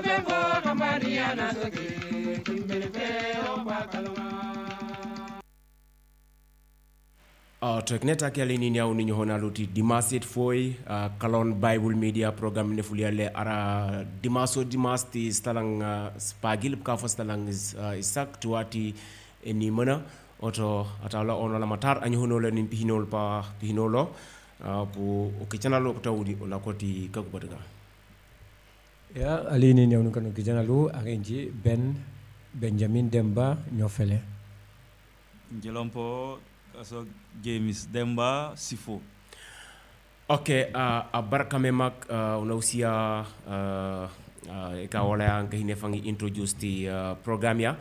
Tekneta kali ni nyau ni nyona luti dimasit foi kalon Bible Media program ne fuliale ara dimaso dimasti stalang spagil ka fo stalang isak tuati ni mana oto atala ono la matar anyu hono le nin pihinol pa pihinolo pu okicana lo tawdi la koti kakubataga ya ali ni nyau kan okicana lo arenji Benjamin Demba nyofele Jelompo so James Demba Sifo. Okay, abaraka memak unausia ikawala ang kahine introduce the program ya.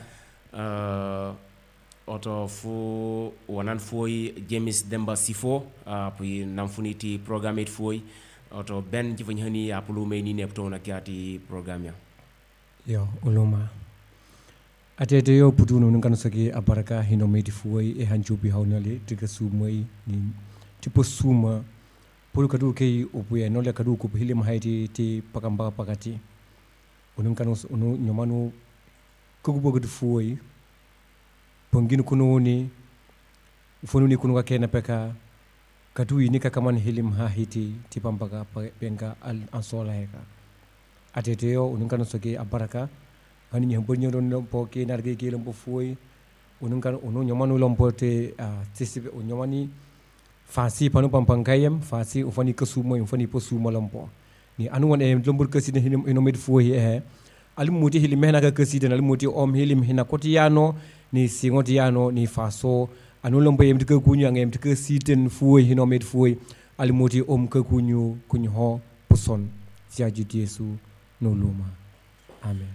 Oto fu wanan foi James Demba Sifo pi namfuniti program it foi oto ben jifanyani apulu meni nepto na kiati program ya. Yo uluma. Atete yo putuno nungkan sagi abaraka hinometi fuai hanjubi haunali tiga sumai ni tipo suma pulu kadu kei opuya nolia kadu ko hili mahaiti ti pakamba pakati unungkan unu nyomanu kugubo gadu fuai ponginu kuno ni ufonu ni kuno kena peka kadu ini kakaman hili mahiti ti pampaka penga ansola heka atete yo unungkan sagi abaraka hani nyambonyo lompo ke narge ke lompo foi unungkan unu nyomanu lompo te tisibe unyomani fasi panu pampangkayem fasi ufani kesumo ufani posuma lompo ni anu wan lombur keside hinomed foi alimuti hilimena ka keside alimuti om hilim hina kotiano ni singotiano ni faso anu lompo yem ke kunyu ngem ke siten foi hinomed foi alimuti om ke kunyu kunyo poson sia Yesu no luma amen.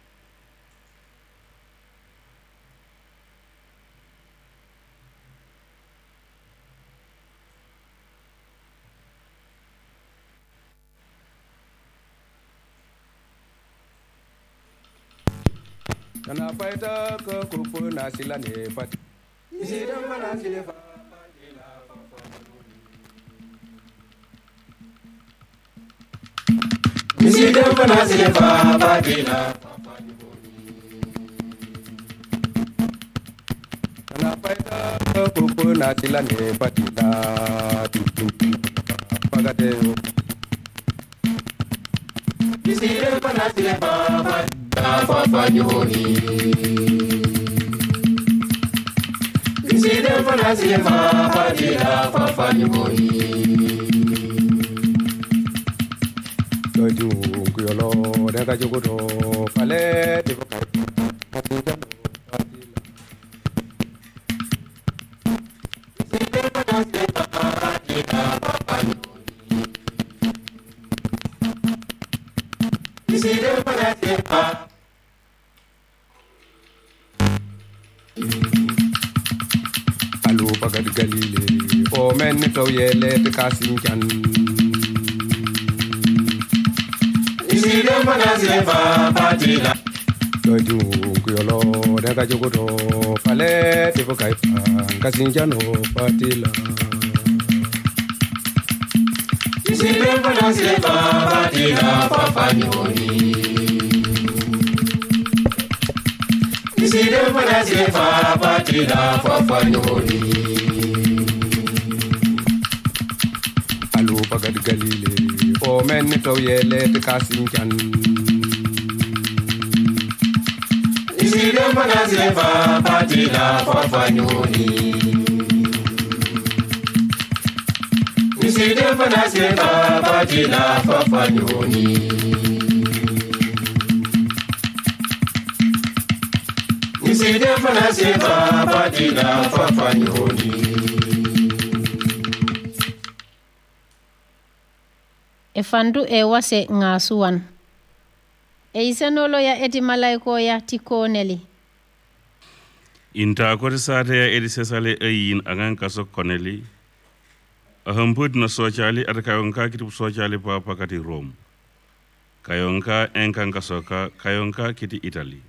Kana faita ko kufu na sila ne fat. Isida mana sila fa padila fa fa. Isida mana sila fa padila fa fa. Kana faita ko kufu na sila ne fatila tu pagate. Isida mana sila fa padila Fafanyoni Iside fanasi fafadila fafanyoni Doju kuyolo daga jogoto fale tibokai Iside fanasi fafadila fafanyoni Iside fanasi fafadila Alu bagat galile o men to yele te kasinjan Iside manase fa patila Doju kuyolo daga jogoto fale te bokai kasinjan o patila Iside manase fa patila fa fanyoni Iside manase fa patila fa fanyoni Alu bagat galile o men to yele te kasinjan Iside manase fa patila fa fanyoni Iside manase fa patila fa fanyoni Iside fanasi fa patila fa fanyoni Efandu wase ngasuan isenolo ya eti malaiko ya tikoneli Inta ko sate ya edi sesale ayin angan kaso koneli ahamput no sociali atakayonka kiti sociali pa pakati Rome kayonka enkan kasoka kayonka kiti Italy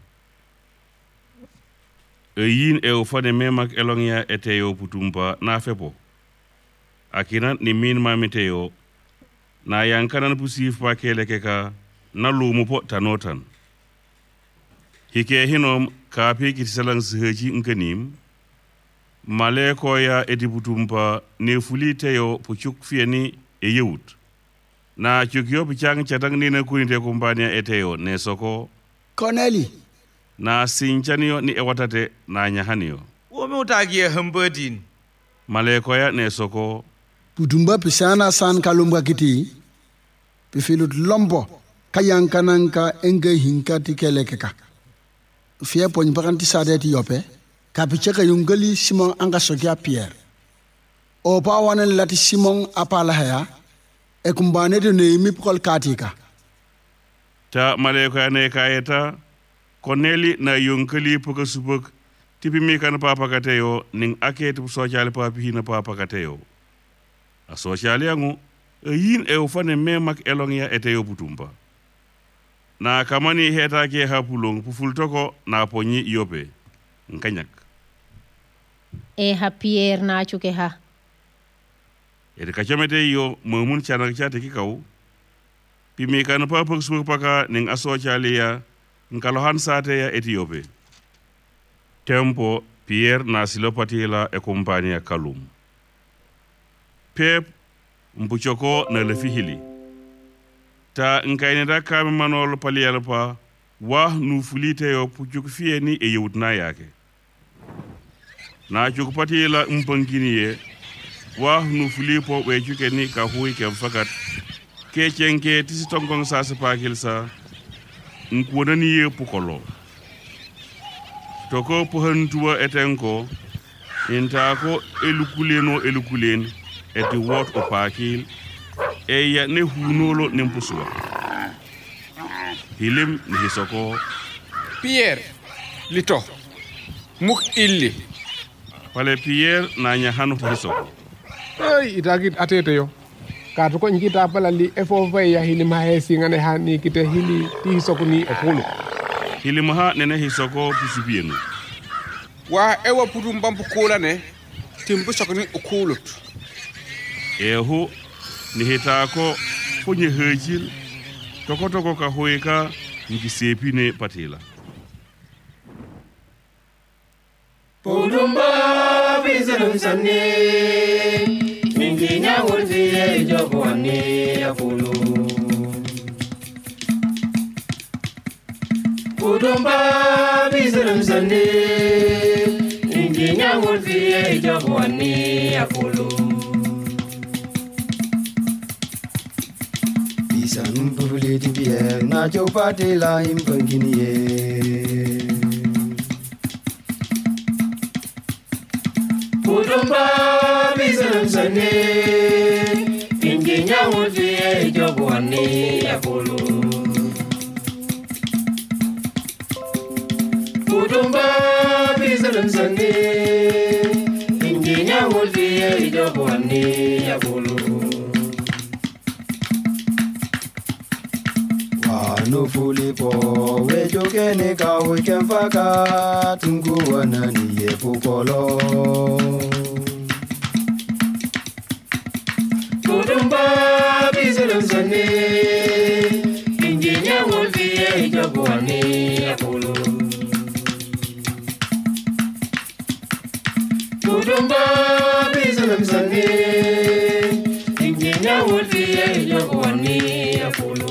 yin ufane memak elongya eteo putumpa na fepo akina ni min mamiteo na yankanan pusif pa kele keka na lumu po tanotan. Hike hinom kapi kitisalang seheji nkanim, male koya edibutumpa nefuliteo puchuk fieni eyewut. Na chukyo pichang chatang nina kunite kumbania eteo ne soko Corneli na sinchaniyo ni ewatate na nyahaniyo. Wome utagie hamberdin. Male koya ne soko putumba pisana san kalumba kiti pifilut lombo kayankananka enge hinka tikelekeka fie poñ bakanti sadeti yope kapicheka yungali Simon anga sokia Pierre o pa wana lati Simon apala haya e kumbane de neimi pukol katika ta male koya ne kayeta Corneli na yunkali puka subuk tipi mikan papa kateyo ning ake tipu sociale papi hina papa kateyo. A sociale yangu yin e ufane memak elong ya eteyo putumpa. Na kamani heta ke hapulong pufultoko na ponyi yope. Nkanyak. E ha Pierre na chuke ha. Ede kachamete yo mamun chanak chate kikau. Pimikan papa subuk paka ning a sociale ya nkalohan sate ya Etiope. Tempo Pierre na silopatila e kompania kalum. Pep mbuchoko na lefihili. Ta nkaineda kame manolo palialpa wa nufulite yo puchuk fieni e yewutna yake. Na chukupatila mpanginiye wa nufulipo wechukeni ka hui ke mfakat ke chenke tisi tongkong sa sepakilsa nkuonani ye pukolo. Toko puhantua etenko intako elukulen eti wot opakil eya ne hunolo nimpusua. Hilim ni hisoko Pierre lito muk illi pale Pierre na nyahanu hisoko. ay itagit atete yo katu ko ngita pala li efo ya hili mahesi ngane hani kite hili ti hisoko ni opulu Hilimaha nene hisoko pusubienu. wa ewa putum bampu kola ne timbu sokoni okulut Ehu ni hitako ponye hejil toko ka hoika nkisepine patila. Pudumba bisalum sanne minginya wulfiye jogwane afulu Pudumba bisalum sanne minginya wulfiye jogwane afulu Bisalum pufuli tibiye na jopatila impanginiye Pudumba bisalum sanne minginya wulfiye jogwane afulu Pudumba bisalum sanne minginya wulfiye jogwane afulu Wanu fulipo wejogene ka wikemfaka tunguwana niye pukolo Pudumba bisalum sanne minginya wulfiye jogwane afulu Pudumba bisalum sanne minginya wulfiye jogwane afulu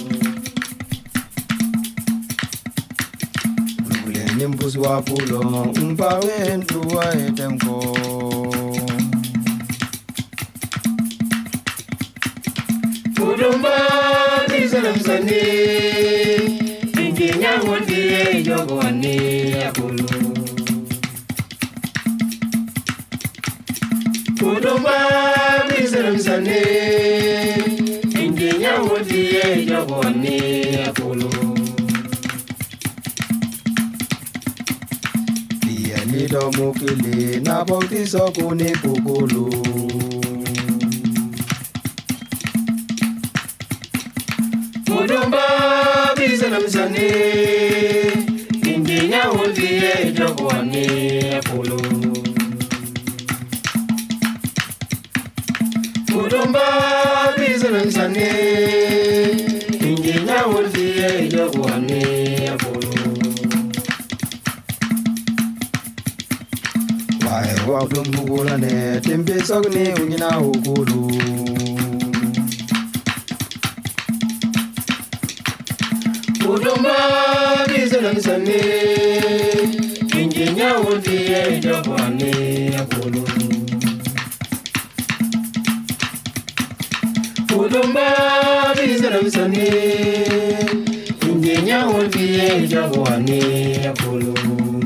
Nimbus wa pulo mpawe ntuwa etemko Pudumba bisalum sanne minginya wulfiye jogwane afulu Pudumba bisalum sanne minginya wulfiye jogwane afulu Nido mukili na bokti sokuni pukulu Pudumba bisalum sanne minginya wulfiye jogwane afulu Pudumba bisalum sanne minginya wulfiye jobuani apolo wae waflum bugula ne tembe sogni ungina ukulu Udumba bizana sane injinya wondiye jobuani apolo Udumba bizana sane injinya wondiye jobuani apolo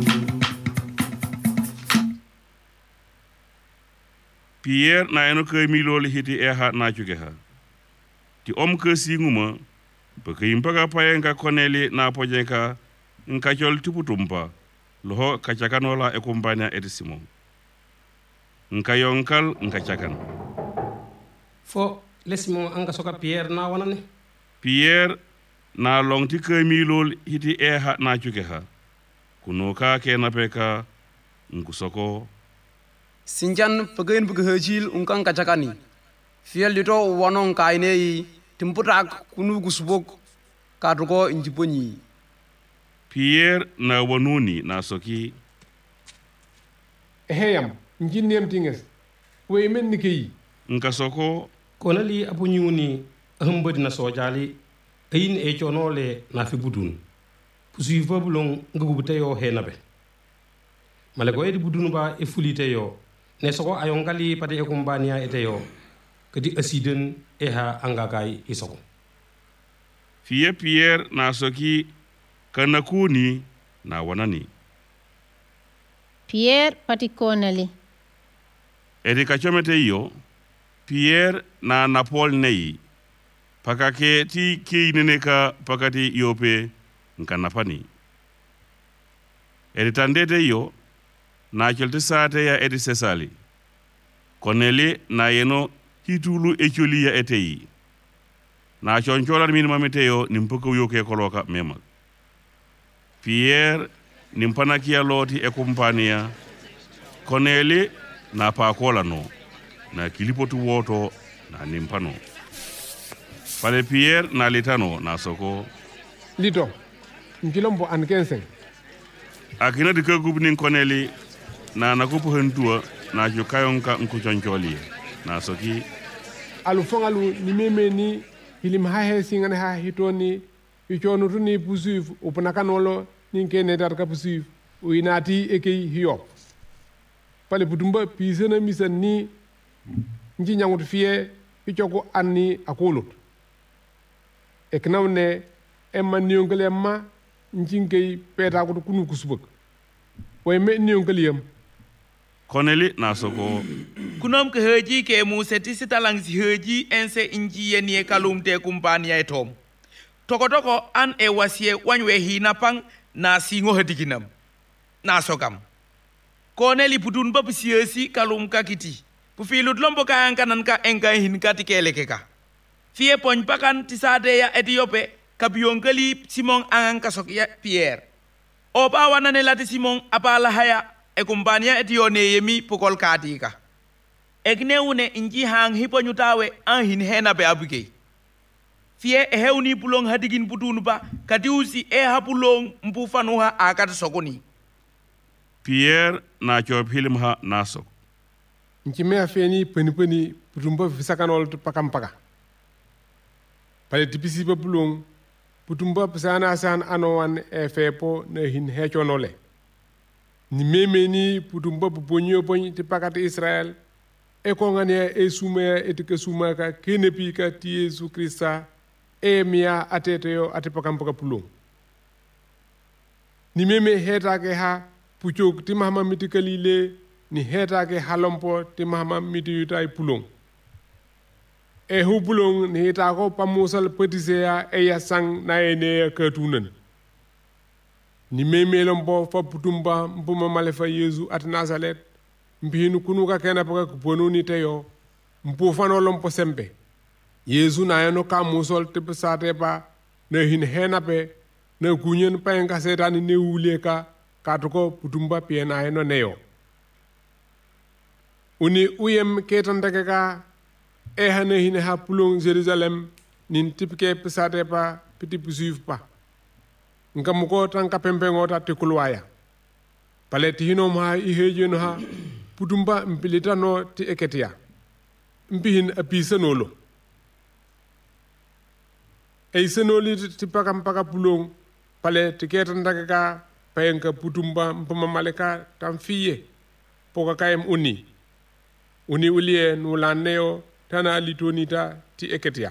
Pierre na eno ke miloli hiti e ha na chuke ha. Ti om ke singuma beke impaga payenga koneli na pojenka nka chol tuputumpa loho kachakanola e kumbanya edisimo. Nka yonkal nka chakan. Fo lesimo anga soka Pierre na wanane. Pierre na longti ke milol hiti e ha na chuke ha. Kunoka ke na peka nkusoko Sinjan pagain pagahajil ungkang kacakani. Fiel dito wanong kainei timputak kunu gusbok kadruko injiponyi. Pierre na wanuni na soki. Eheyam, njinnem tinges. We men nikei. Nka soko konali apunyuni ahambadi na sojali ayin e chonole na fibudun. Pusuif babulong ngubutayo henabe. Malego edi budunu ba e fuliteyo. Ne soko ayongali pade e kumbania eteyo kadi asiden eha angakai isoko Fie Pierre na soki kanakuni na wanani Pierre pati konali edi kachomete yo Pierre na Napol nei pakake ti kineneka pakati yope nkanapani edi tandete yo na chelte saate ya edi sesali koneli na yeno hitulu echoli ya etei na choncholar min mameteo nimpoko yoke koloka mema Pierre nimpanakia loti e kumpania koneli na pakola no na kilipotu woto na nimpano pale Pierre na litano na soko Lito nkilombo an 15 akina dikagubnin koneli na nakupu hentua na jukayonka nkuchoncholi na soki alu ni meme ni hilim hahe singane ha hitoni ichonu tuni pusif upanakanolo ninkene darka pusif uinati ekei hiyo pale putumba pisena misan ni nji nyangut fie ichoko anni akolut eknawne emma niongale emma njinkei peta ko kunu kusubak way me niongaliyam koneli na soko kunom ke haji ke museti sitalang si haji ense inji yenie kalumte kumpania etom toko an e wasie wanywe hinapang na singo hadiginam na sokam koneli putun ba psiesi kalum kakiti pufilut lombo ka ankanan ka enka hin katikelekeka fie pon pakan tisade ya etiope kabiongali Simon anganka sokia Pierre oba wanane lati Simon apala haya e kumpania etione yemi pukol katika egneune inji hang hiponyutawe an hin hena be abuke fie e hewni pulong hadigin putunu ba kadiusi e hapulong mpufanuha akata sokoni Pierre na chop hilimha na sok nkime afeni peni putumba fisakanol pakampaka pale tipisi pulong putumba pisana san anowan e fepo na hin hechonole ni memeni putumba puponyo pon ti pakati Israel e ko ngane e suma etike suma ka kenepi ka ti Yesu Krista e mia ateteyo atipakampaka pulong ni meme heta ke ha puchok ti mahama mitikalile ni heta ke halompo ti mahama mitiyutai pulong e hubulong ni heta ko pamusal petisea e yasang na ene katunan ni memelombo fa putumba mpuma malefa Yesu at Nazaret mbinu kunuka kena paka kuponuni teyo mpufano lompo sempe Yesu na yano ka musol tipe sate pa na hin henape na kunyen pa enka setani ne uleka katuko putumba pie na yano neyo uni uyem ketandake ka e hane hin ha pulong Jerusalem nin tipike pesate pa piti pusuif pa ngamuko tan kapembengo ta tikulwaya pale ti hino ma ihejeno ha putumba mpilitano ti eketia mpihin apisenolo eisenoli ti paka pulong pale ti ketan daga payenka putumba mpama maleka tamfiye poka kayem uni ulie nulaneo tana litonita ti eketia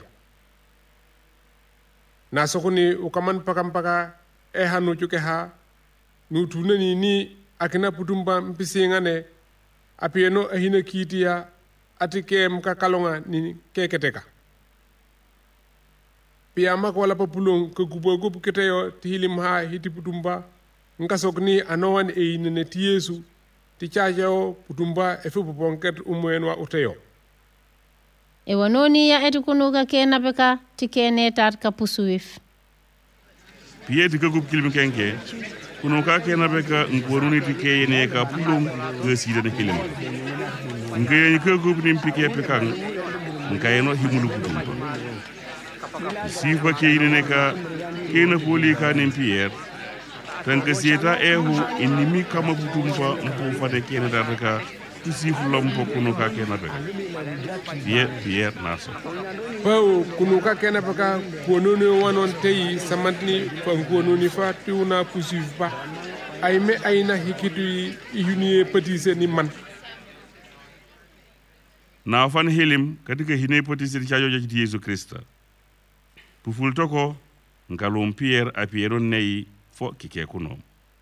na sokuni ukaman paka hanu chuke ha nutunani ni akina putumba mpisingane apieno ahina kitia atike mkakalonga ni keketeka piyama ko wala papulong ke gubo keteyo ti hilim ha hiti putumba nkasokni anowan einene ti Yesu ti chajao putumba efe bonket umwenwa uteyo e wanoni ya etukunuga kena beka ti kene tat kapusuif pieti ka gub kilmi kenke kuno ka kena beka ngoruni ti kene ka pulum gesida de kilima ngey ka gub nim pike pekan ngayno himulu putumba sifa kene ka kena poli ka nim pier tanka sieta ehu inimi kama putumba mpo fade kene daraka sifu lompo kuno ka kena beka pier naso pau kuno ka kena beka kuononi wanon tei samantni kuononi fa tiuna pusifa aime aina hikitu ihuni petise ni man na fan helim kadika hine petise chajo ji Yesu Krista puful toko ngalom pier a pieron nei fo kike kuno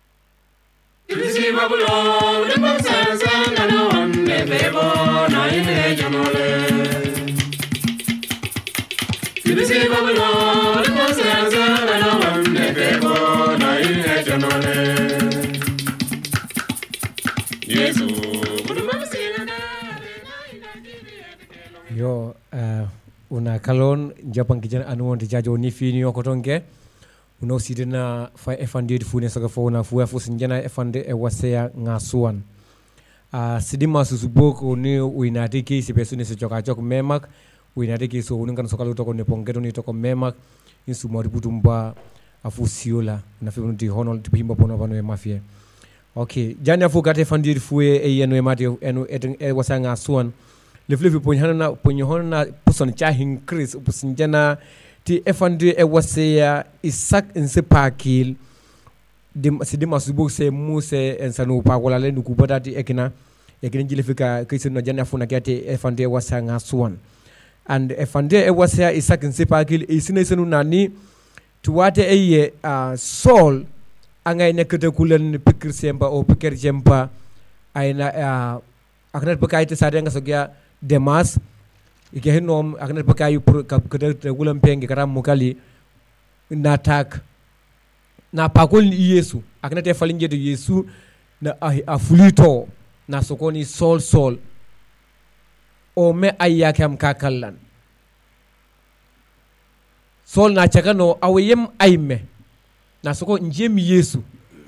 yo una kalon japang kijan anu di jajo ni fini ko tonke uno sidena fa efande fune saka fo na fu sinjana efande e wasea ngasuan sidima susuboko ni uinati ki sipesuni se joka jok memak uinati ki so unkan sokalo to ko ne pongedo ni to ko memak insu mori butumba afu siola na fi unti honol to himba pono vano e mafie okay jani afu gate fande fu e yeno e mati enu e wasea ngasuan le flevi ponhana puson cha increase pusinjana ti efande e wasea isak insepakil sidima subu se muse ensanu pa wala le nuku badati ekina jile fika kisino jana funa kete efande wasea ngasuan and efande e wasea isak insepakil isine senu nani tuwate eye sol anga ine kete kulen pikir semba o pikir jempa aina aknat bakaite sare nga sogya demas ike hinom aknat bakayu kete kulen penge karam mukali natak na pakol ni Yesu aknate falinje de Yesu na afulito na sokoni sol o me ayyake am kakallan sol na chakano awayem ayme na soko njem Yesu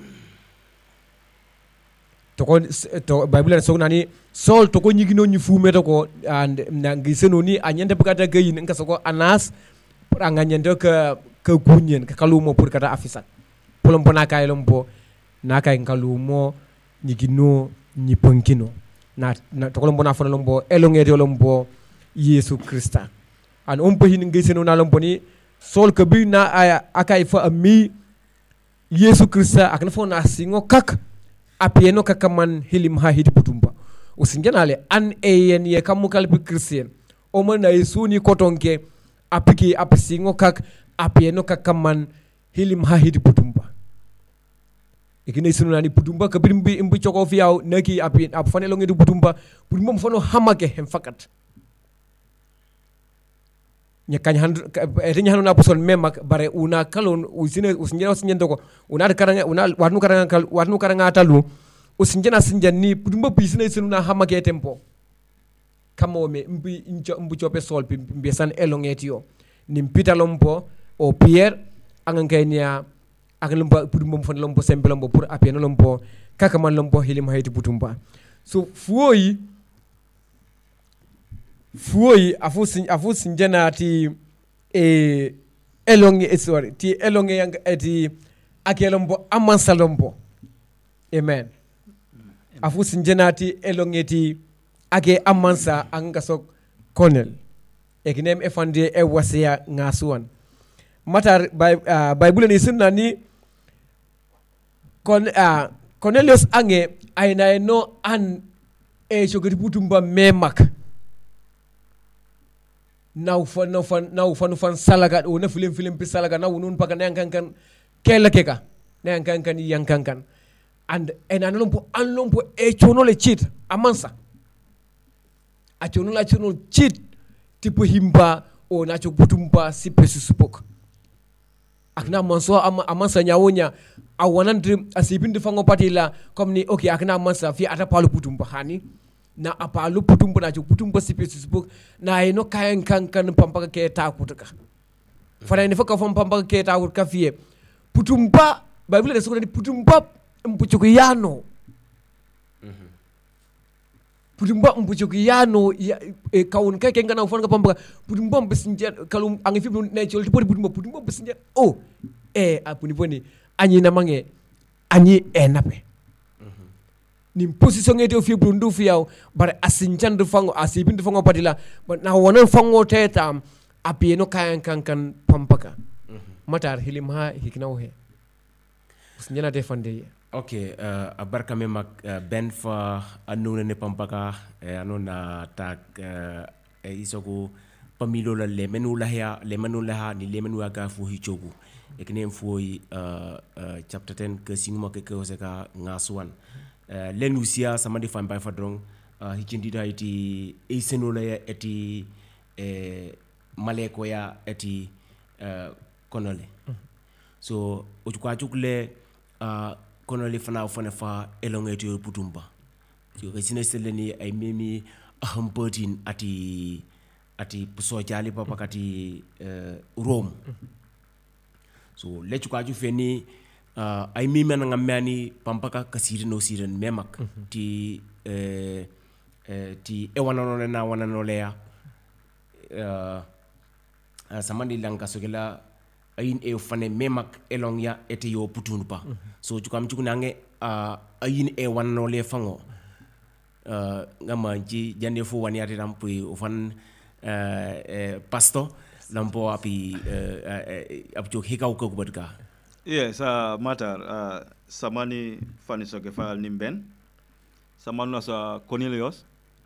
to Bible na soko nani sol to ko nyigino nyifume to ko na ngiseno ni anyende bukata gayin nka soko anas anganyende ka kunyen ka kalumo pur kata afisat polompo nakay lompo nakay kalumo nyigino nyiponkino na to kolombo na fona lombo elongete lombo Yesu Krista an umpo hin ngiseno na lompo ni sol ka bi na akay fa ami Yesu Krista akna fona singo kak apieno kakaman hilim ha hidi putumba usingenale an eyen ye kamukal bi Christian o man na Yesu ni kotonke apiki apisingo kak apieno kakaman hilim ha hidi putumba ikine sunu nani putumba kabimbi imbu choko fiaw naki api apfane longe du putumba mfono hamake hem fakat nyakanya hanu na puson memak bare una kalon usinjena usinyendo una karanga una warnu karanga talu usinjena sinjani putumba pisine sunu na hamake tempo kamo me mbu chope sol mbesan elongetio nimpita lompo o Pierre angankenya akalomba putumba mfano lompo sembe lompo pour apiano lompo kakaman lompo hilim haiti putumba so fuoi afu sinjana ti elonge sorry ti elonge yang ti ake lombo amansa lombo amen afu sinjenati elongeti ake amansa angasok Colonel ekinem efande e wasiya ngasuan matar bible ni sunna ni Cornelius ange aina no an e chogri putumba memak now fan salaga o na film pi salaga now nun paga nankan kela keka nankan yankan and anlompo e chono le cheat amansa a chono cheat tipo himba o na cho putumba si pesu supok akna manso amansa nyawonya awanan dream asipin de fango patila comme ni okay akna amansa fi ata palu putumba hani na apalu putumba na cho putumba si pesu supok na eno kayan kan pampaka ke ta kutuka fana ni faka fam pampaka ke ta kutuka fie putumba bible de sokoni putumba mpuchukiyano putumba mpuchukiyano kaun kake ngana ufanga pampaka putumba mbesinja kalum angifi na choli putumba mbesinja apuni anyi na mange anyi enape ni position ngete fi brundu fi yaw bare asinjan de fango asibin de fango padila na wonan fango teta apie no kayan kan pampaka matar hilim ha hiknaw he sinjana defande okay abarka memak ben fa anuna ne pampaka anona tak isogo pamilo la lemenu laha ni lemenu aga fu hichogu eknem foi chapter 10 ke singma ke oseka ngasuan lenusia sama di fampai fadrong hichindida iti isenola ya eti maleko ya eti konole so otukwa chukle konole fana fa elongeti putumba so resine seleni ay mimi ahampotin ati pusojali papa kati Rome so lechukwa ju feni ay mimi na ngamani pampaka kasiri no siren memak ti ewanano na wanano lea samandi lang kasogela ayin e fane memak elong ya ete yo putunpa so chukam chukunange ayin e wanano le fango ngama ji jande fu wani ati rampui ufan pasto lampo api apchok hikau ko kubadka. Yes, matter samani fani soke fal nimben samanu sa Cornelius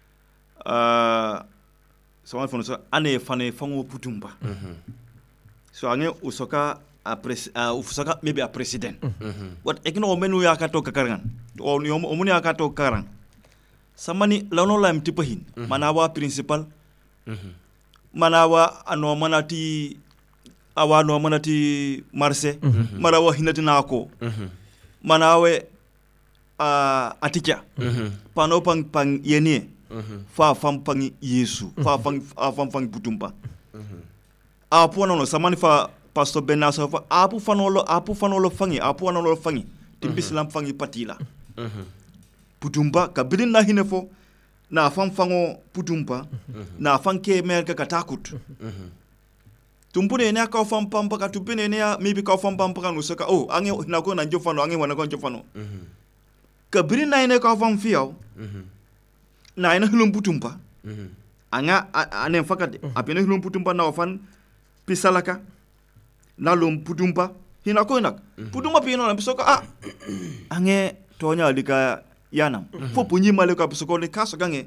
samani fani so ane fani fango putumba so ange usoka usoka maybe a president what ekino menu ya kato kakarangan o ni omuni ya kato karang samani lano la mtipahin manawa principal manawa ano manati awano manati marse marawa hinati nako manawe aticha pano pang yenie fa fam pang yesu fa fam putumpa apu no samani fa pastor benaso fa apu fanolo fangi apu anolo fangi timbislam fangi patila putumpa kabidin na hinefo na fam fango putumpa na fanke merka katakut tumpune ne aka fam pampa ka tupine ne maybe ka fam pampa kan usaka ange na ko na njofano ange wana ko njofano kabiri na ine ka fam fiaw na ina hulum putumpa anga anen fakade apene hulum putumpa na ofan pisalaka na lum putumpa hina ko nak putumpa pino na bisoka ange tonya lika yanam fo punyi male ka bisoko le kaso gange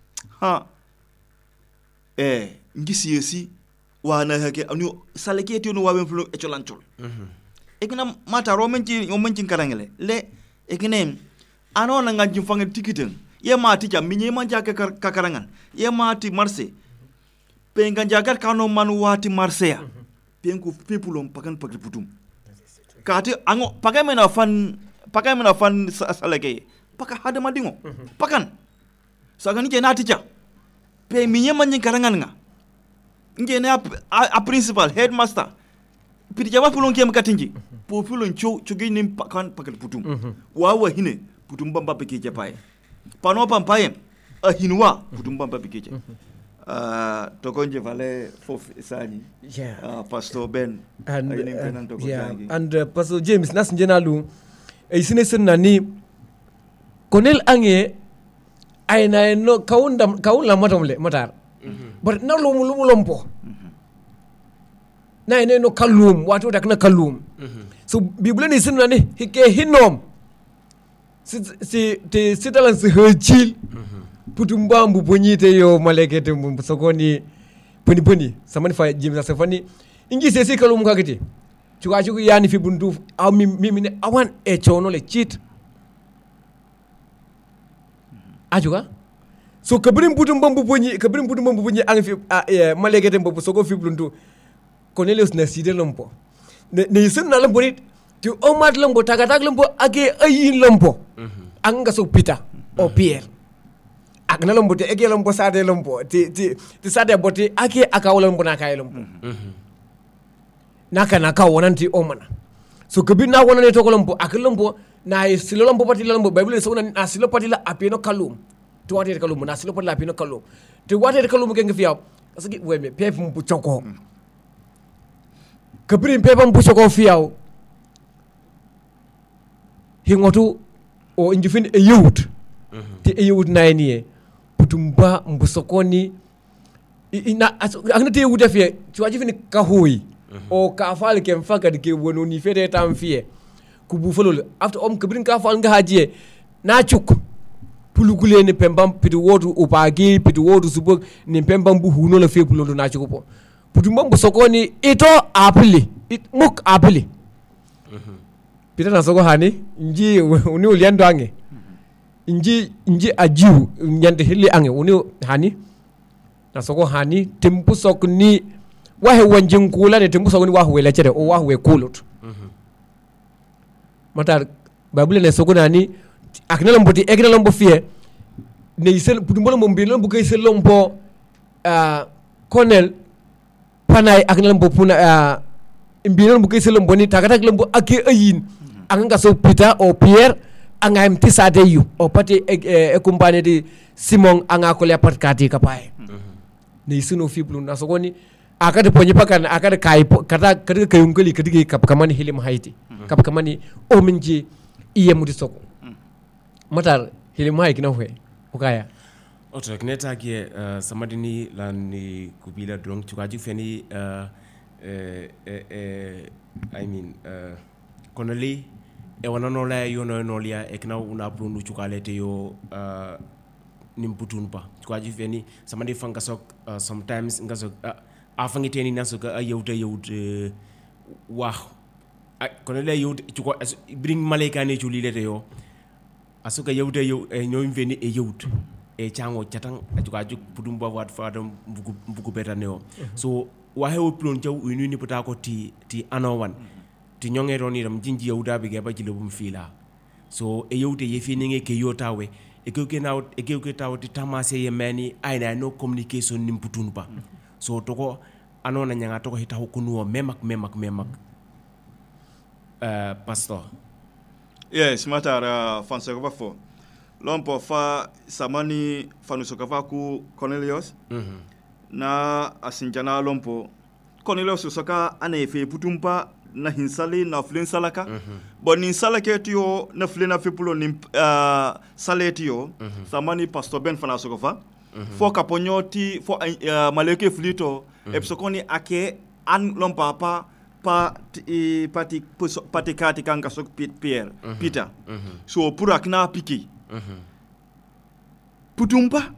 ngisi yesi wana hake anu saleke ti no waben flo echolanchol ekina mata romenci karangele le ekine ano na ngajum fange tikiten ye mati jam minye manja ka karangan ye mati marse pe nganja ka kano manu wati marseya penku pepulom pakan pakri putum kati ango pakamena fan saleke paka hada madingo pakan sagani je na ticha pe minye manja karangan nga ngene a principal headmaster piti jama pulon kem katinji po pulon chogi nim pakan pakal putum wawa hine putum bamba peke japai pano pampaye a hinwa putum bamba peke Tokonje vale fof isaji. Pastor Ben. And Pastor James nas njenalu isine senani konel ange ayna no kaunda matamle matar. But na lumu lompo. Na ene no kalum watu dak na kalum. So Bible ni senani hike hinom. Si te sitalan si hejil. Putumba mbuponyite yo malekete mbusokoni poni samani fa James asafani ingi sesi kalum kakiti chuka yani fi bundu au mimi ne awan e chono le cheat ajuga so kabrim putumba mbuponi ang fi malekete mbusoko fi bundu Cornelius na side lompo ne yisun na lompo ni ti omat lompo tagatak lompo age ayin lompo anga so Peter o Pierre akna lombo te ege lombo sade lombo ti sade bote ake akawala lombo na kay lombo naka wonanti omana so kebi na wonane to lombo ak lombo na silo lombo pati lombo bible so na silo pati la apino kalum to wate kalum na silo pati la apino kalum to wate kalum ke ngifiya asiki weme pef mbu choko kebi pef mbu choko fiyaw hingotu o injifin e youth ti e youth na niye putumba mbusokoni aknate wuda fie tuwaji fini kahoi o kafal ke mfaka dike wono ni fete tamfie kubu folol after kabrin kafal nga haje na chuk pulugule ni pembam pidu wodu upagi pidu wodu subok ni pembam bu huno la fe pulondo na chuko putumba mbusokoni ito apli muk apli pita na soko hani nji uni uliando ange inji ajiu nyande hili ange uni hani na soko hani tempu sok ni wahe wanjin kula ne tempu sok ni wahe lechere o wahe kulut matar babule ne soko nani akna lomboti egna lombo fie ne isel putumbolo mombi lombo kay sel lombo Colonel panay akna lombo puna imbino lombo kay sel lombo ni tagatak lombo ake ayin anga so Peter o Pierre anga mtisade yu o pati kumpane di Simon anga ko le pat kati kapae ni sino fiblu na sokoni akade ponye pakan akade kai kata kayungeli kadi kapkamani hilim haiti kapkamani o minji iye mudi soko matar hilim haiki na hwe ukaya oto kneta ki samadini lani kubila drong chukaji feni I mean konoli e wana no la yo no lia e kana una brunu chukalete yo nimputunpa chukaji feni samandi fanga sok sometimes ngaso afangite ni naso ka ayuta wah kono le yut chuko bring malaika ne chulilete yo asuka yauta nyo veni e yut e chango chatang chukaji putumba wat fadam buku betaneo so wahe uplon chaw unini potako ti anowan ti nyonge roni ram jinji yauda be gaba jilo bum fila so e yewte ye fini nge ke yotawe e ke taw ti tamase ye mani aina no communication nim putunba so toko anona nyanga toko hita hukunu memak pastor yes matara fansa ko fo lompo fa samani fanusoka fa ku Cornelius na asinjana lompo Cornelius soka anefe putumpa na hinsali na flin salaka bon nin salake tiyo na flin afipulo nin saletio samani pastor Ben fana sokofa fo kaponyoti fo maleke flito epsokoni ake an lompa pati kati kanga sok Pierre Peter so pour akna piki putumpa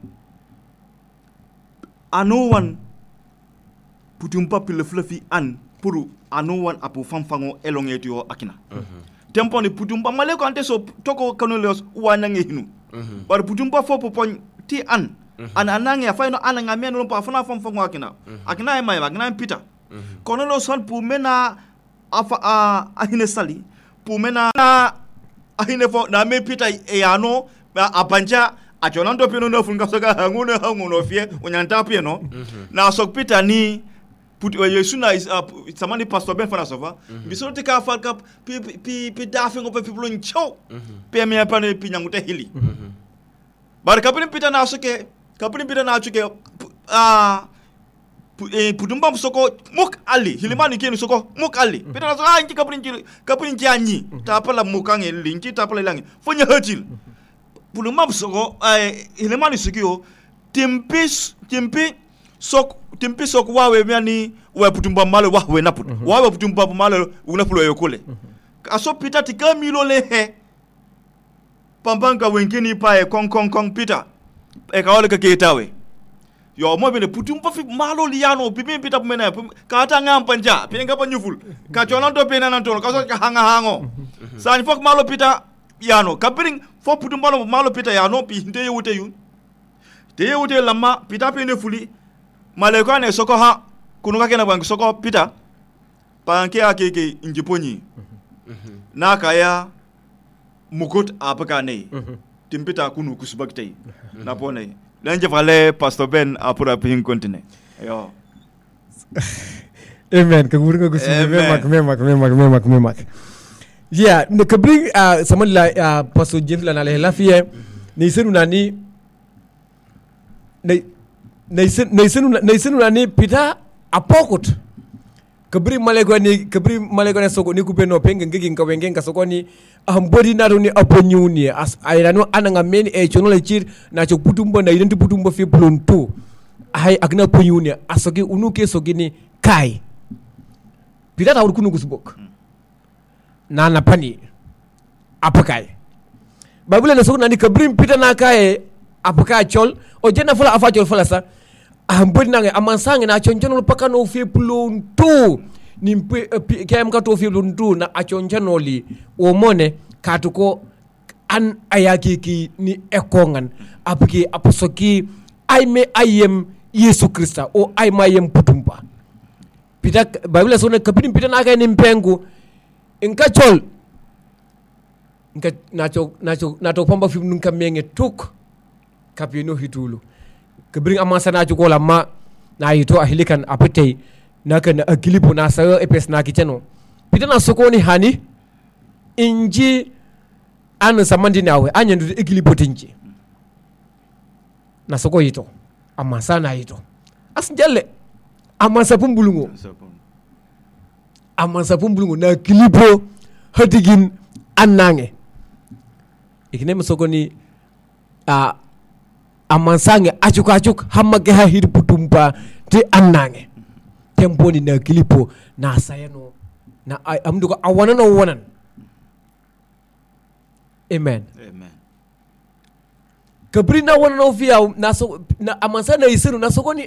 anowan putumpa pile fluffy an puru anowan apu famfango elongetio akina tempo ni putumpa maleko ante so toko Cornelius wanange hinu bar putumpa fo popon ti an anange afaino ananga meno lompa afana famfango akina e mai akina Peter Cornelius han pu mena ahine sali pu mena ahine fo na me Peter e ano abanja ajonando pino no funga soka hanguno fie onyanta pino na sok Peter ni put Yesu na samani pastor Ben fana sova bisote ka falka pi dafengo pe people ncho pe me apane pi nyangute hili bar kapini Peter na soke kapini Peter na chuke putumba soko muk ali hilimani kenu soko muk ali pita na so inki kaprin janyi ta pala mukange linki ta pala langi fonya hajil putumba soko hilimani sikio timpi sok wawe miani wa putumba malo wawe naput wawe putumba malo unapulo yokole aso pita tikamilo lehe pambanga wengine pae kong pita kawale kaketawe yo mo bene putumba fi malo liano bibi pita pumena ka ta ngampanja penga pa nyuful ka cholanto pena nanto ka so hanga hango sani fok malo pita yano kabiring fo putumba malo pita yano pi nde yote yun te yote lama pita pene fuli maleko ne soko ha kunuka kena bang soko pita panke akeke injiponyi na kaya mukut apakane timpita kunu kusubaktai na pone lenje vale pastor Ben apura pin continue yo amen kaguringa kusimemak yeah ne kabring samal la pastor James la na lafie ni senu nani ne senu nani pita apokut kabri malego ne soko ni kupeno penge ngigi ngawengenga soko ni ambodi na ni aponyuni as airano ananga meni chonola chir na cho putumbo na identi putumbo fi plonto ai agna ponyuni asogi unuke sogini kai pita ta urkunu gusbok na na pani apakai babule na soko na ni kabri pita na kai apaka chol o jena fula afa chol fula sa ambodi nange amansange na chonjono pakano fi plonto nimpe kem ka to fi plonto na achonjono li o mone katuko an ayaki ki ni ekongan apki aposoki aime ayem Yesu Krista o aima yem putumpa pita Bible sone kapini pita na ka ni mpengu inka chol inka nacho pamba fi nunka menge tuk kapino hitulu kabring amasana jukola ma na yito ahilikan apetei naka na agilipo na sayo epes na kicheno pita na sokoni hani inji anu samandi nawe anyendu igilipo tinji na soko yito amasana yito asnjale amasa pumbulungo na gilipo hatigin annange ikine msokoni amansange achuk hamage ha hir putumpa te annange temponi na kilipo na sayano na amdugo awanan amen kabrina wana ofia na so na amansana isiru na sokoni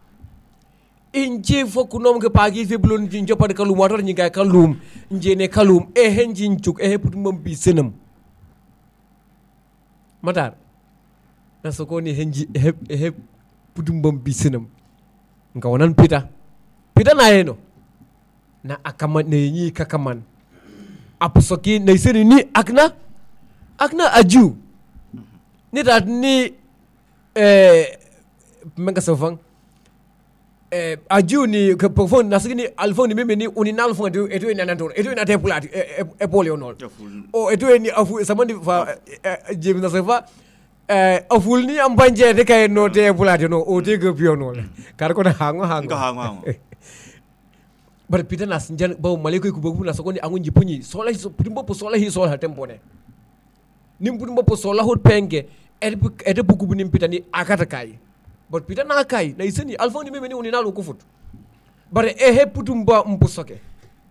inje fo kunom ke pagi fi blon jinjo pad kalum wator nyinga kalum njene kalum henjin chuk putumba bi senam matar na sokoni henji putumbam bisinam nga wonan pita na yeno na akama ne yi kakaman apusoki ne seni ni akna aju ni dat ni menga sofang aju ni pofon nasini alfoni meme ni uninal fon eto ina nantor eto ina tepulati epolionol o eto ni afu samandi fa jemi na sefa aful ni ambanje de kay no te bulade no o te gopio no kar ko na hango bar pita na sinjan baw maleko ku bogu na sokoni angun jipunyi sola putumbo po sola hi sola tempone nim putumbo po sola hot penge ede buku bunim pita ni akata kai bar pita na kai na iseni alfon ni memeni unina lo kufut bar putumba mpusoke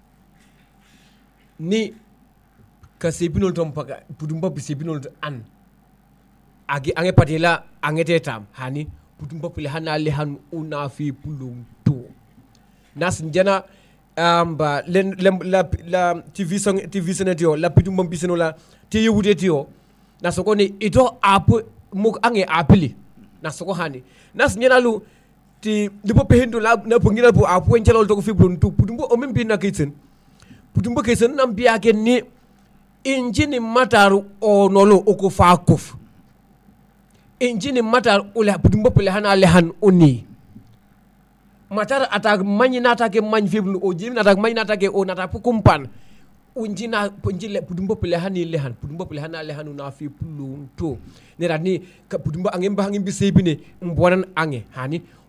ni kasebinol tompaka putumba bisebinol an agi ange patela angete tam hani putumba pile hana le han una fi pulum to nas njana ba la TV senetio la putumba biseno la te yewude tio na soko ni ito apu muk ange apili na soko hani nas njana lu ti lipo pehendo la na pungina bu apu enjalo to fi pulum to putumba o membi na kitchen putumba kitchen nam biya ken ni injini mataru o nolo oko fa kof injini matar ula putumba pele hana lehan uni matar atak manyi nata ke manyi fiblu o jimi nata manyi nata ke o nata pukumpan unjina punjile putumba pele hani lehan putumba pele hana lehan na fi pulun to ne rani ka putumba ange mba hangi bisebine mbwanan ange hani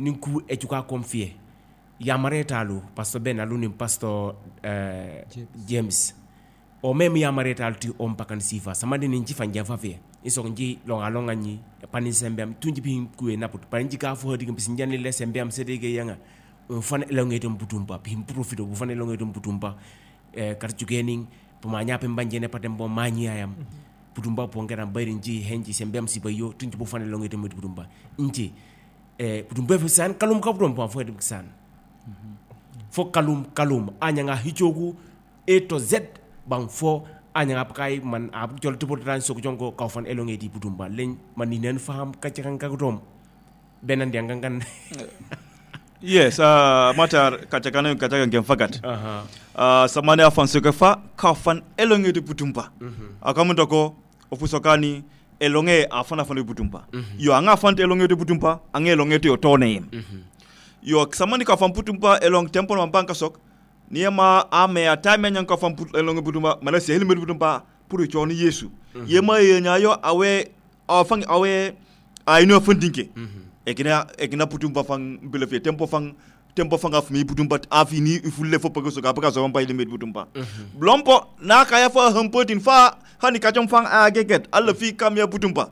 ninku ejuka confie yamare talu pastor Ben alu ni pastor James o même yamare talu ti om pakan sifa samade ni njifa njafa fe iso nji longa nyi pani sembem tunji pin kuwe naput pani ka fo hodi ngam sinjani le sembem sedege yanga fan elongetum putumpa pim profito bu fan elongetum putumpa karjugening pemanya pembanjene patem bo manyi ayam putumba pongera bayri nji henji sembem sibayo tunji bu fan elongetum putumpa inji putumba fesan kalum ka putumpa fo de san fo kalum anyanga hichogu A to Z bang fo anyanga pakai man ab jol to potan sok jongo ka fan elongeti putumba len man ni nen faham kacakan ka gudom benan diangan yes matar kacakan gem fagat samane afan sokefa ka fan elongeti putumba akamundo ko ofusokani elonge afana fan putumba yo anga fan elongeti putumba anga elongeti yo tone yo samani ka fan putumba elong tempo no banka sok niema ame atime nyan ka fan elonge putumba mala se helme putumba pour choni yesu yema yenya yo awe afang awe aino fundinke ekina putumba fan belefe tempo fan afmi putumba afini ifulle fo pako so ka paka so pay limit putumba blompo na kaya fa hampotin fa hani ka jom fan ageget alla fi kamya putumba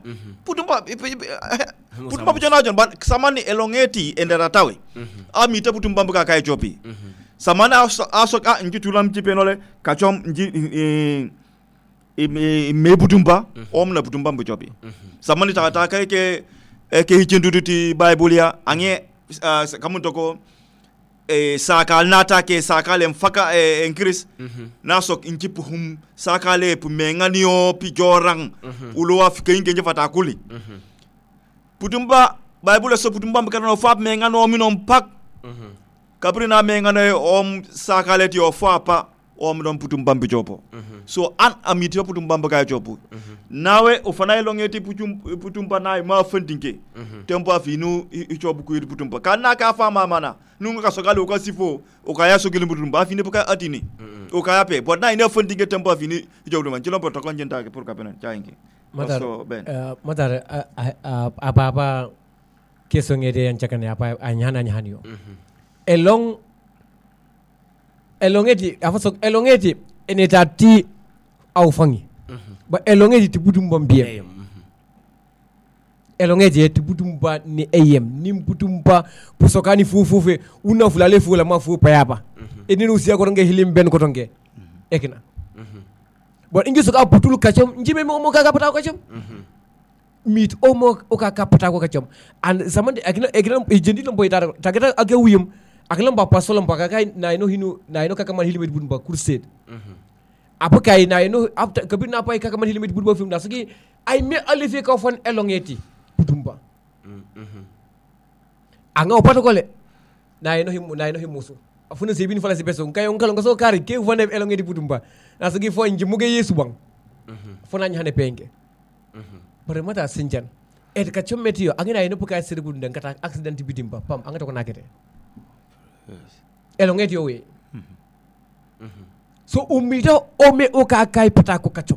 bujana jon ban samani elongeti endera tawe ami te putumba ka kay jopi samana asok nji tulam ci penole ka jom nji me putumba omna putumba bu jopi samani ta kay ke hichenduti bible ya ange kamutoko sakal nata ke sakal mfaka en Chris na sok inchipu hum sakale pu menganio pi jorang ulo afika inge fata kuli putumba bible so putumba mbakano fap mengano minom pak kabrina mengano om sakale ti o fapa om don putumba mbijopo so an amiti putumba mbaka jopo nawe ofana elongeti putumba na ma fundinke tempo afinu ichobu ku putumba kana ka fama mana nunga ka sogale ko sifo o kaya sogele putumba afini buka atini o kaya pe but na ina fundinke tempo afini ichobu man jilombo to konjenta ke pour kapena chaingi madar apa kesongede yang cakane apa anyana nyanyo elongeti enetati au fangi ba elongeti tibutumba mbiem elongeti tibutumba ni ni mputumba pusokani fufufe una fulale fula mafu payapa eninu usia kotonge hilim ben kotonge ekina bon ingi soka putul kachom njime mo kaka pata kachom mit omo okaka pata kachom and zamande ekina ejendi lombo itara taketa age wiyum akalam ba pasolom ba kai na ino kaka man hilimit budumba crusade apa kai na ino after kabir na pai kaka man hilimit budumba film nasagi ai me alifi ka fon elongeti budumba anga opato kole na ino himuso afuna sebini fala sepeso kai on kalon so kari ke fon elongeti budumba nasagi fo njimuge yesu bang fona nyane penge bare mata sinjan ka chommetio angina ino pukai sir budunda kata accident bidimba pam anga to ko nakete elongeti yowe so umita ome oka kai patako kachom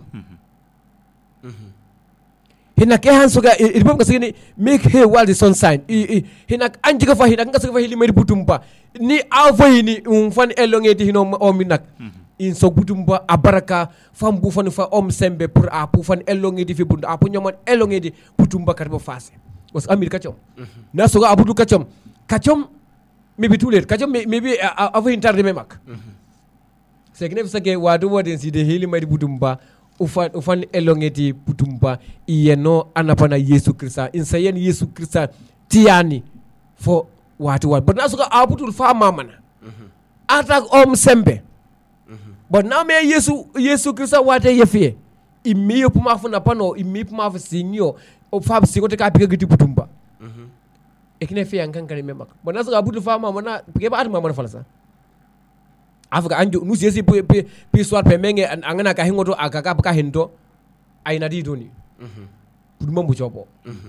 hina ke hansoga iribam ka sigini make hay while the sun shine hina anjiga fa hina ngasa fa hili mari butumba ni avoyini fan elongeti hino ominak in so butumba abaraka fam bu fan fa sembe pour a pu fan elongeti fi bunda apu nyomon elongeti butumba karbo fase was amir kachom na soga abudu kachom maybe too late kachom maybe avoyin tarde memak sekne fsake wadu woden si de hili mari butumba ufan elongeti butumba iyeno anapana Yesu Krista insayen Yesu Krista tiani fo watu but na soga abutul fa mamana atak sembe but now me Yesu Krista wate yefie imiyo puma funa pano imi puma singyo o fab singote ka pika gitu butumba ekine fe yankan kare memak but na soga abutul fa mamana pike ba atma mana falsa Afrika anjo nusi yesi pi swat pe menge angana ka hingoto akaka ka hendo aina di doni buduma mbuchopo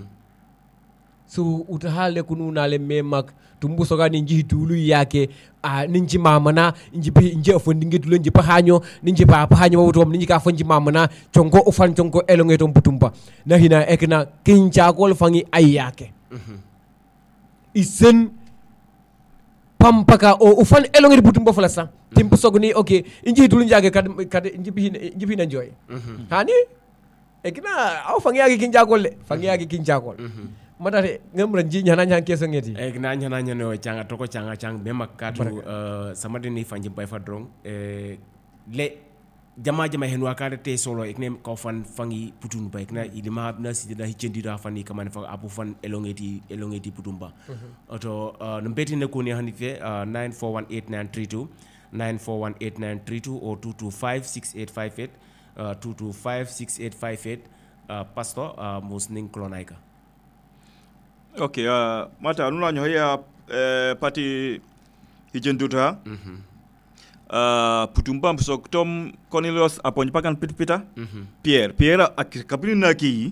so utahale kunu nale memak tumbu soga ninji tulu yake ninji mamana inji afondinge tulo nji pahanyo ninji pahanyo wutom ninji ka fonji mamana chongo ufan chongo elongeto mputumba na hina ekna kincha kol fangi ayake isen pampaka o ufan elongeri butum bofala sa timpo sogni okay inji dulu njage kad inji na joy hani ekina aw fangiagi kin jagol madare ngamra ji nyana nyang keso ngeti ekina nyana nyano changa toko changa chang be makatu samade ni fanji bay fadrong le jama hen wakade te solo ekne ko fan fangi putun ba ekna ilima na sidida hichendi da fani kamane fa abu fan elongeti putumba oto no beti ne ko ni hanife 941892 941892 or 2256858 2256858 pastor musning klonaika. Okay, mata nuna nyoya pati hijenduta. Putumba msok Tom Cornelius apon pakan pita Pierre kapini naki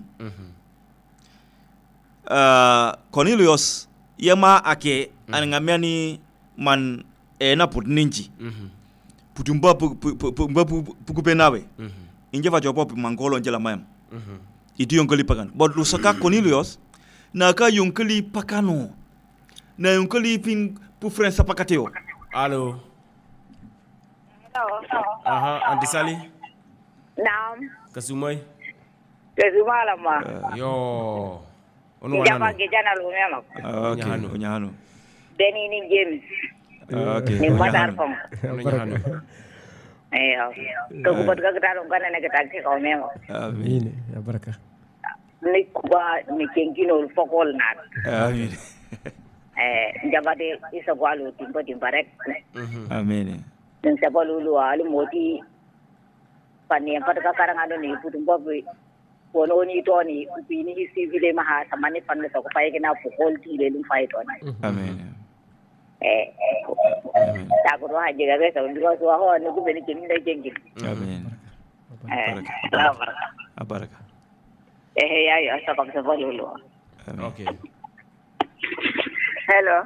Cornelius yama ake anangamiani man na putninji putumba pukupe nawe inje fa jopo mangolo njela mayam idi yonkali pakan bod lu saka Cornelius na ka yonkali pakano na yonkali pin pu friend sapakateo. Allo. Aha, Auntie Sally. Naam. Kasumai. Kasumala ma. Yo. Ono wana. Jama gejana lumema. Okay, unyahanu. Deni ni James. Okay. Ni madar pong. Unyahanu. Ayo. Kubuat kagutaro kana na kataksi ko memo. Amin. Ya baraka. Ni kuba ni kengkino fokol na. Amin. Jabade isa kwalu timbarek. Amin. Dan siapa lulu alu moti panian pada sekarang ada ni putumba pono ni to ni upini civil maha samani panle so pai kena pukul ti le fight on. Amen. Tak roh aja guys, so dulu so ho ni ku beni kini dai jengi. Amen. Baraka. Ya sabab sebab lulu. Okay. Hello.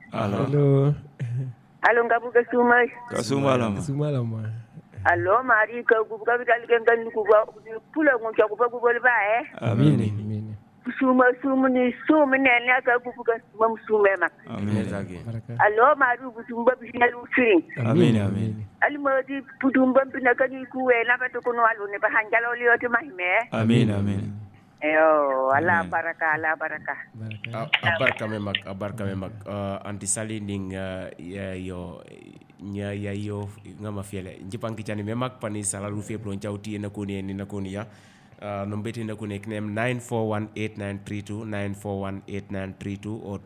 Halo ngabu kasumai. Kasumalama. Halo mari ka gubuka bikalgen kuba pula ngo cha kuba kubol ba Amin. Suma ni ne ka gubuka mamsumema. Amin. Halo mari busumba binalu siri. Amin. Almodi putumba binakani kuwe na bato kuno alu ne bahanjalo liyo ti mahime. Amin. Yo, Allah baraka. Abarka memak Auntie Sally ning yo ngama fiele njipang kichani memak pani salalu fe plon chauti na kuni ni na kuni ya nombeti na kuni knem 941892 941892 or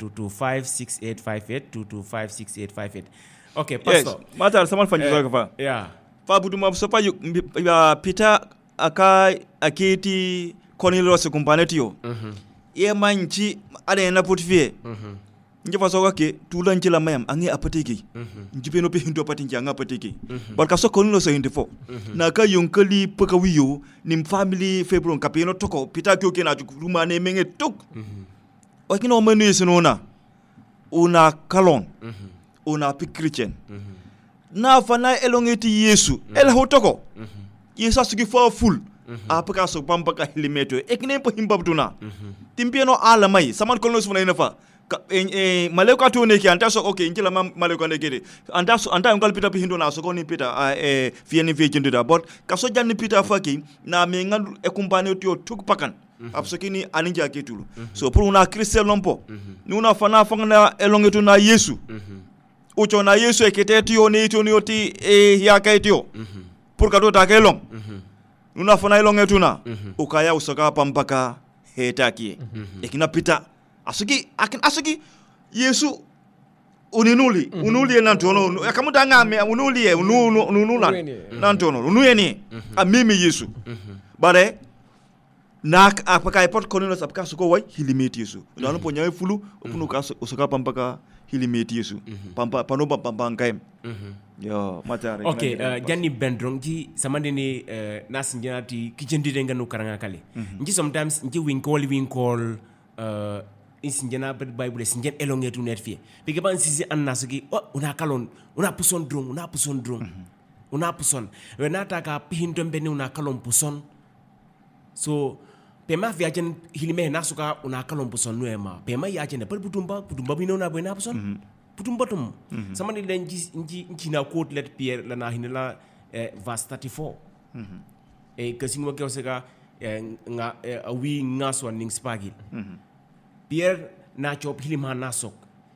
2256858 okay pastor yes mata samal fanjizo ka yeah fa buduma so pa Peter aketi Cornelius kumpanetio ye manchi ade na putifie nje faso wake tulan chila mayam angi apateki njipe no pe hindo patinki anga apateki barka so Cornelius indefo na ka yonkali pakawiyo nim family febron kapeno toko Peter kyo kena ruma ne menge tok wakino menu sinona una kalon una pi Christian na fana elongeti Yesu el hotoko Yesu asuki fa full apaka so pampaka hilimeto ekne po himbabtuna timpieno ala mai saman Cornelius funa inafa maleko to ne ki anta so okay njila maleko ne kede anta ngal Peter hindo na so ko ni Peter fieni fi jindida but kaso janni Peter faki na me ngal e kumpane to tuk pakan absokini aninja ketulu so pour una Christian lompo ni una fana fanga elongeto na Yesu ucho na Yesu eketeti yo ne to ni oti ya kaitio pour ka to ta kelong nuna fana elongeto na ukaya usoka pampaka hetaki ekina Peter asuki Yesu unuli nantono akamuta ngame unula nantono unuyeni amimi Yesu bare nak apaka ipot Cornelius apaka suko wai hilimeti Yesu ndano ponya fulu opunu ka usoka pampaka hilimeti Yesu pampa panoba pampangaim yo matare okay janni bendrong ji samande ni nasinjati kijendi nganu karanga kale nji sometimes nji winkol insinjena Bible sinjen elongetu net fie bige ban sisi annasuki una kalon una puson drong una puson we nata ka pihinto mbeni una kalon puson so pema viajen hilime nasuka una kalon puson nuema pema yajen per putumba bino na buena puson putumba tum sama ni den nji na quote let Pierre la na hinela verse 34 e kasing wa sega nga awi ngaswan ning spagil Pierre na chop hilima nasok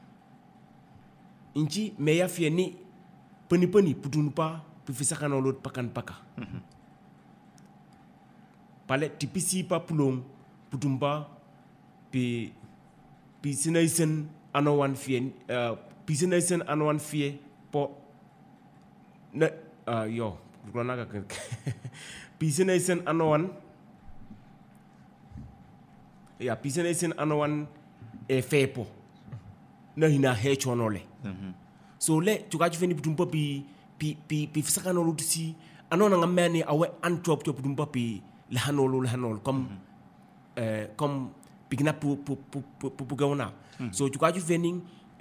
inchi meya fieni peni putunpa pifisaka no lot pakan paka pale tipisi pa pulong putumpa pi sinaisen anowan fie pisinaisen anowan fie po na yo rona ka pisinaisen anowan ya pisinaisen anowan e fepo na hina hechonole so le tukaji feni putumpa pi fisaka no lot si anona ngamani awe antop to putumpa pi lahanol comme pigna pour gauna so tu kaju vening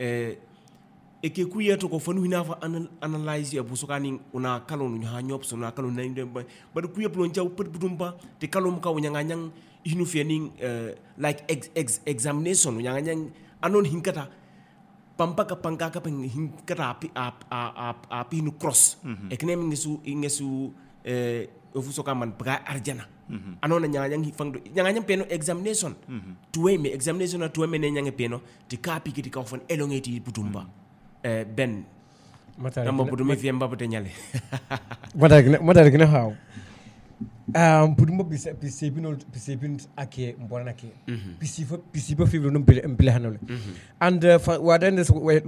e ke kuya to ko fanu hina fa analyze ya busokani una kalon nya nyop so na kalon nande ba kuya plon jaw put budumba te kalom ka nya nganyang hinu fening like examination nya nganyang anon hinkata pampaka pankaka pen hinkata api nu cross e knem ngesu ofusoka man pra arjana anona nyanganyang fangdo nyanganyang peno examination tuwe me examination na tuwe me ne nyange peno ti kapi kiti ka fon elongeti putumba ben matari namo putume fiemba bote nyale matari gina haw putumba pisepin ake mbona ke pisifa fibro no mbele hanole and wadan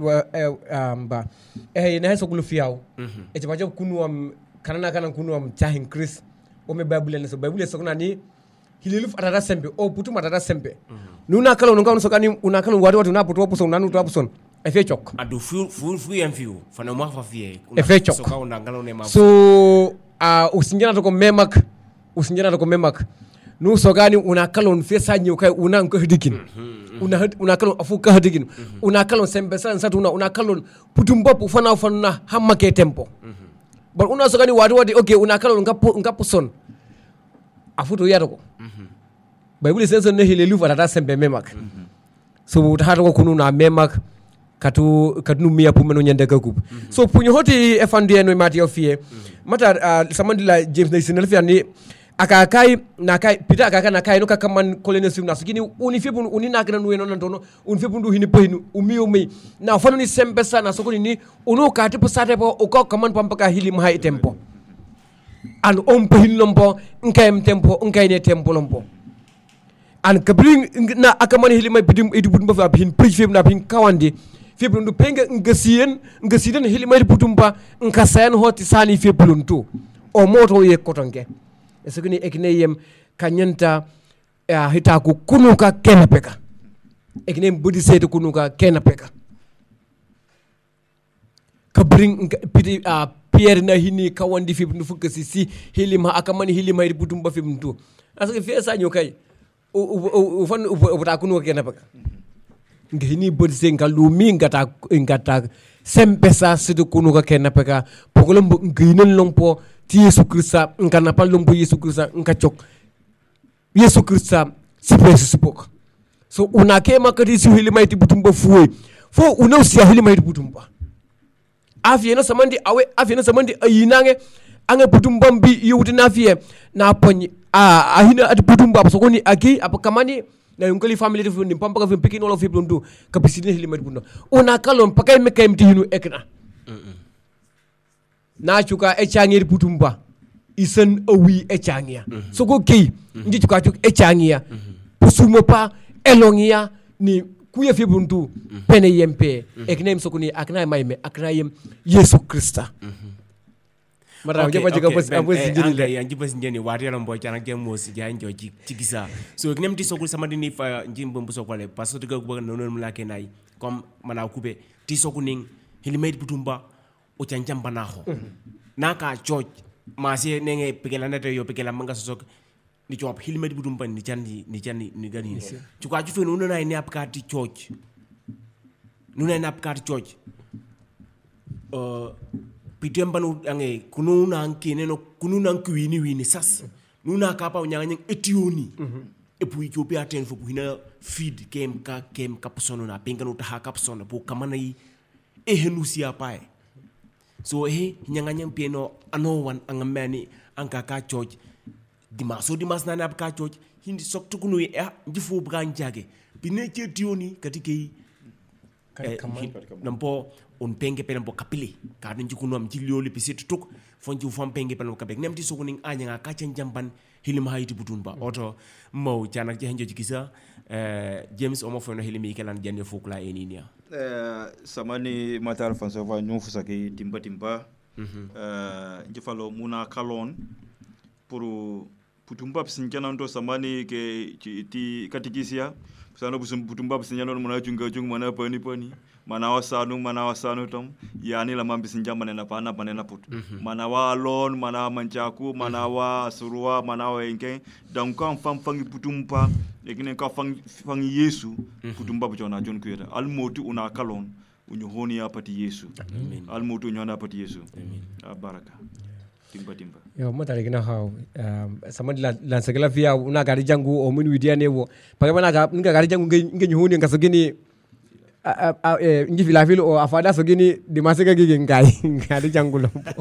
ba ina so kulu fiaw e jabajo kunu kana kunu chahin Chris o me bible so kana ni hililuf atata sembe o putum atata sembe nuna kala nunga so kani una kala watu na putu opuson nanu tu opuson e fe chok adu fu enfiu fana ma fa fie e fe chok so ka una ngalo ne ma so usinjana to ko memak nu so gani una kala on fe sanyo kai una ko hidikin una kala afu ka hidikin una kala sembe san satuna una kala putum bop fana hamma ke tempo but una so gani wadi okay una kala ngapo son afuto yaro bible says ne hilelu fata sembe memak so tahato ko kunu na memak katu mia pumeno nyande gakup so punyo hoti efandi no mati ofie mata samandila James na sinelfia ni akakai na kai pita akaka na kai no kakaman colonel na sugini unifebu unina kana no no ndono unifebu ndu hini pohinu umi na fano ni sembe sana sokoni ni uno ka tipo sate po o kaman pampaka hili mahai tempo an pohinu lompo nkay tempo nkay ne tempo lompo an kabring na akaman hili mai bidim edubun ba fa hin prefeb na bin kawandi febru ndu penga ngasiden hili mai putumba nkasayan hoti sani feblun to o moto ye kotonke esogini ekneyem kanyenta hitaku kunuka kenapeka eknem budi setu kunuka kenapeka kabring pidi Pierre na hini kawandi febru fukasi si hilima akamani hilima iri putumba febru asake fesa nyokai ufan ubutakunuka kenapeka ngini budi se ngalumi ngata sempesa sidu kunuka kenapeka pokolombo nginen lompo ti Yesu Krista nkana palombo Yesu Krista nkachok Yesu Krista sipesi sipok so unakema kati si hili maiti butumba fuwe fo unausia hili maiti butumba afye na samandi ayinange ange butumba mbi yuti na afye na ponyi ahina ati butumba apasokoni aki apakamani na yungali family tifu ni mpaka vimpiki nolo fibu ndu kapisini hili maiti butumba unakalon pakai mekai mti hinu ekna na chuka echangir putumba isen awi echangia so go kei ndi chuka chuk echangia pusumo pa elongia ni kuya fibuntu pene yempe eknem sokuni akna maime akna yem Yesu Krista mara jaba jiga bos abos njini ya njibos njini wari ya mbo chana ke mos ja njo chikisa so eknem ti sokul samadi ni fa njimbo mbuso kwale paso tiga kubaga nono mlake nai kom mana kube ti sokuning hilimait putumba o chanchamba naho naka choj masi nenge pekela nete yo pekela manga sosok ni chop hilmet budumba ni chani ni gani chuka chufe nuna na ni apkati choj nuna na apkati choj pitemba nu ange kununa anke neno kununa ankwini wini sas nuna kapa unyanganya etioni e puis jo be aten fo hina feed kem ka persono na penga no ta ka persona po kamana yi e henusia pae so nyanganyang pieno ano wan angamani anka ka church dimas na na ka church hindi sok tukunu njifo branjage bine chetioni katike nampo on penge pe nampo kapili ka den jukunu am jilioli pisit tuk fonju fam penge pe nampo kabek nemti sokuning anya ka jamban hilima hayti butunba oto mo jana je henjo jikisa James omo fono hilimi kelan jenne fukla eninia samani matar fanso va nyofu sake timba njifalo muna kalon pour putumba psinkana ndo samani ke ti katikisia sana putumba psinkana muna chunga mana pani mana wasanu tom yani la mambi sinjama na pana panena put mana wa lon mana manchaku mana wa surua mana wa enke donc kan fangi putumba ekine ka fangi Yesu putumba bujona jon kueta almoti una kalon unyohoni ya pati Yesu almoti unyona pati Yesu baraka timba yo mata legina haw sama lan segala via una gari jangu o mun widia newo pagana ga nga gari jangu nge nyuhuni ngasogini ngi filafilo o afada sogini dimasega gige ngari jangu lompo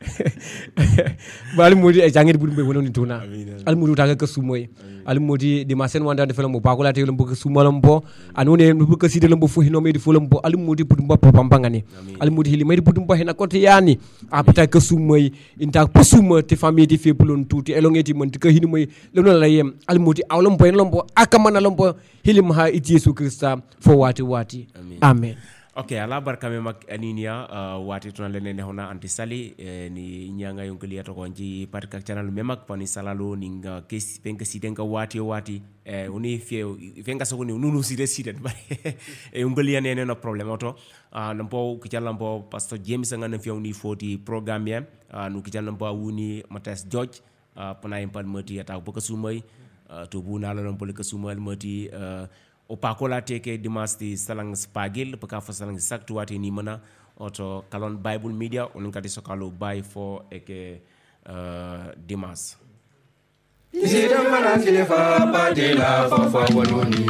bal mudi e jangir budum be wononi tuna al mudu taga ke sumoy al mudi dimasen wanda de felambo bakola te lombo ke sumalombo anone no ke side lombo fu hino medi fulombo al mudi budum ba pambangani al mudi hili medi budum ba hena kote yani apata ke sumoy inta pusuma te famille ti febulon tuti elongeti mon ke hino moy lono la yem al mudi awlombo en lombo akamana lombo hilim ha iti Yesu Krista fo wati amen. Okay, ala barka me mak aninia wati tunalene ne hona antisali ni nyanga yonkelia to konji parka channel memak pani salalo ninga kesi penga sidenga wati uni fenga sokoni nunu side yonkelia ne no problem auto nampo kichala mpo pastor James ngana fia uni 40 program ya nu kichala mpo uni Matthias George pana impan mati ata boka sumai to buna la nampo le sumai mati o pakola teke dimasti salang spagil paka fa salang saktu wati ni mana oto kalon Bible Media onkati sokalo buy for eke dimas Isidam mana silefa padela fa wononi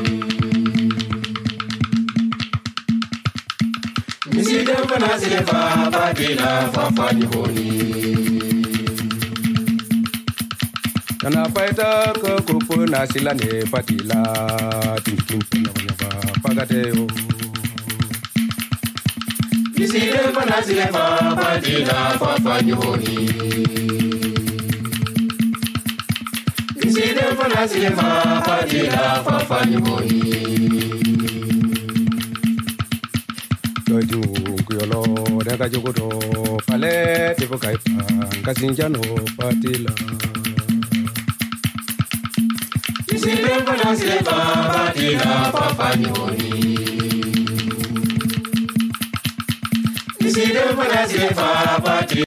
Isidam mana silefa padela fa wononi Kana paita ko kupu na silane patila tinkin nyava pagateo Nisile mana sile patila fafanyoni Nisile mana sile patila fafanyoni Doju kuyolo daga jogodo pale tipo kaipa kasinjano patila Silva na silva patila fafanyoni Silva na silva patila